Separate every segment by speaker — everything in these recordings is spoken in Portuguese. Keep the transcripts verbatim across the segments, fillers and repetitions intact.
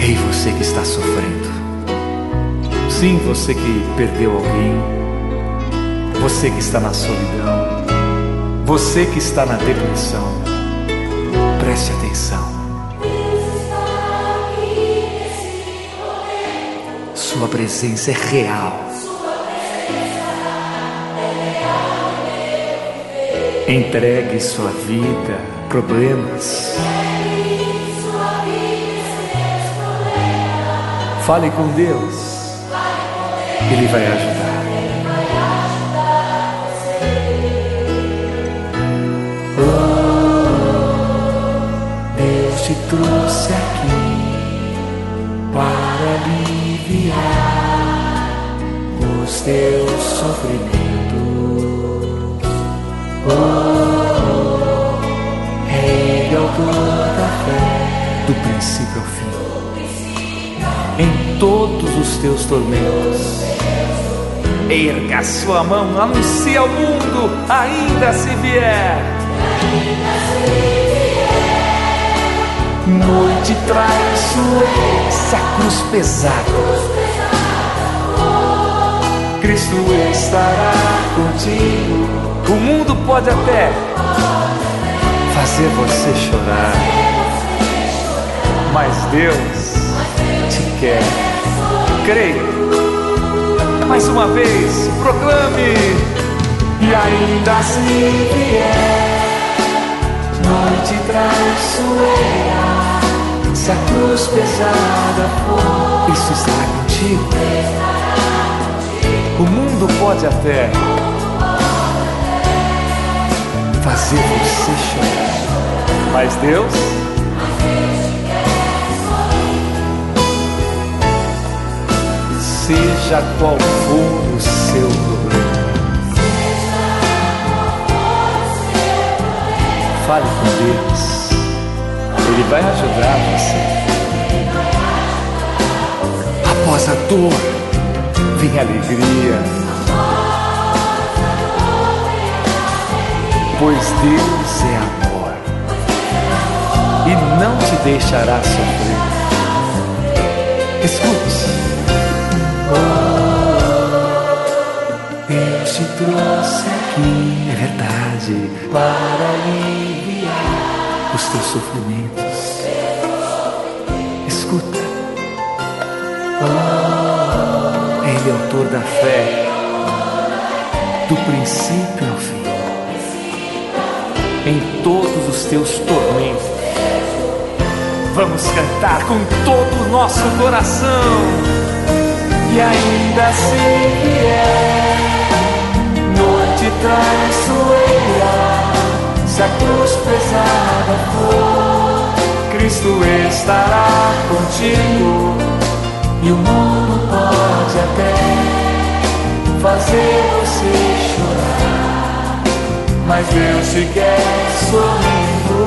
Speaker 1: Ei, você que está sofrendo, sim, você que perdeu alguém, você que está na solidão, você que está na depressão, preste atenção. Sua presença é real. Entregue sua vida, problemas. Fale com Deus. Ele vai ajudar. Oh, Deus te trouxe aqui para aliviar os teus sofrimentos. Oh, Rei autor da fé, do princípio ao fim, em todos os teus tormentos. Erga sua mão, anuncie ao mundo, ainda se vier. Noite traiçoeira, se a cruz pesada, Cristo estará contigo. O mundo pode até fazer você chorar, mas Deus te quer. Creia. Mais uma vez, proclame. E ainda se vier noite traiçoeira, se a cruz pesada for, Cristo estará contigo. O mundo pode até fazer você chorar, mas Deus, seja qual for o seu problema, fale com Deus, Ele vai ajudar você. Após a dor vem a alegria, pois Deus é amor e não te deixará sofrer. Escute. Oh, Deus te trouxe aqui, é verdade, para aliviar os teus sofrimentos. Escuta. Oh, Ele é autor da fé, do princípio ao fim, em todos os teus tormentos. Vamos cantar com todo o nosso coração. E ainda se vier noite traiçoeira, se a cruz pesada for, Cristo estará contigo. E o mundo pode até fazer você chorar, mas Deus te quer sorrindo.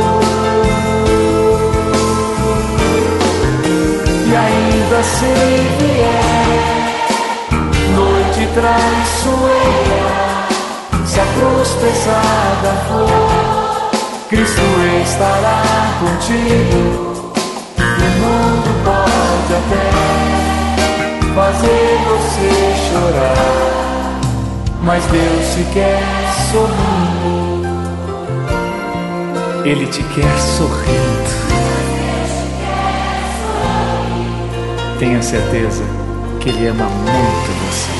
Speaker 1: E ainda se vier noite traiçoeira, se a cruz pesada for, Cristo estará contigo. E o mundo pode até fazer você chorar, mas Deus te quer sorrindo. Ele te quer sorrindo. Tenha certeza que Ele ama muito você.